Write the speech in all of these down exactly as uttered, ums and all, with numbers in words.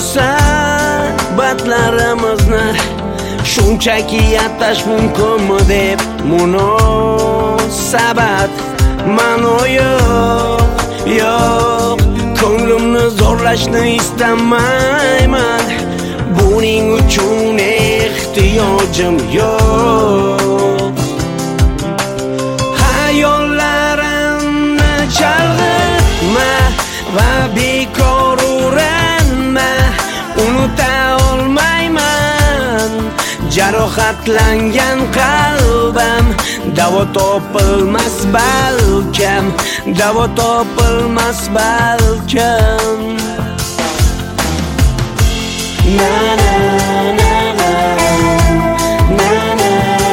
munosabatlarimizni shunchaki atash mumkinmi deb munosabat ma'no yo'q, yo'q. Ko'nglimni zo'rlashni istamayman, buning uchun ehtiyojim yo'q. Hayollarimni chalg'itma va bekor urinma, unuta olmayman jarohatlangan qalbim. Davo topilmas balkim, davo topilmas balkim. Na na na na na na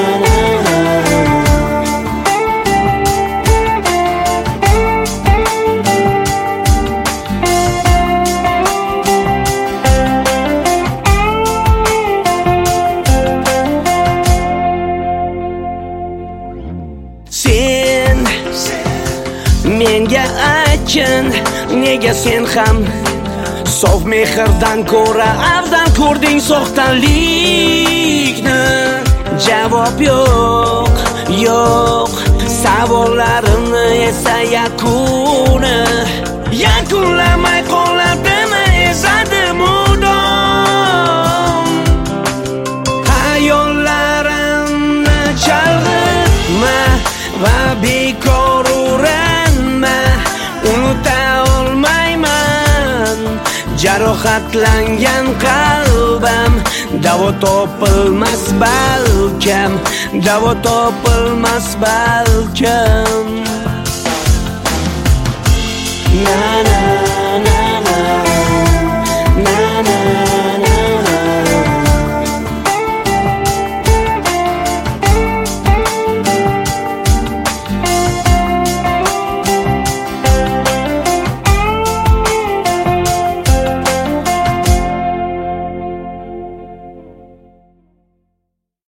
Sen menga aytgin, nega sen ham sof mehrdan ko'ra afzal ko'rding soxtalikni? Javob yo'q, yo'q. Savollarimni esa yakuni yakunlamay qolibdimi ezadi mudom. Hayollarimni chalg'itma va bekor urinma, unuta olmayman jarohatlangan qalbim. Davo topilmas balkim, davo topilmas balkim.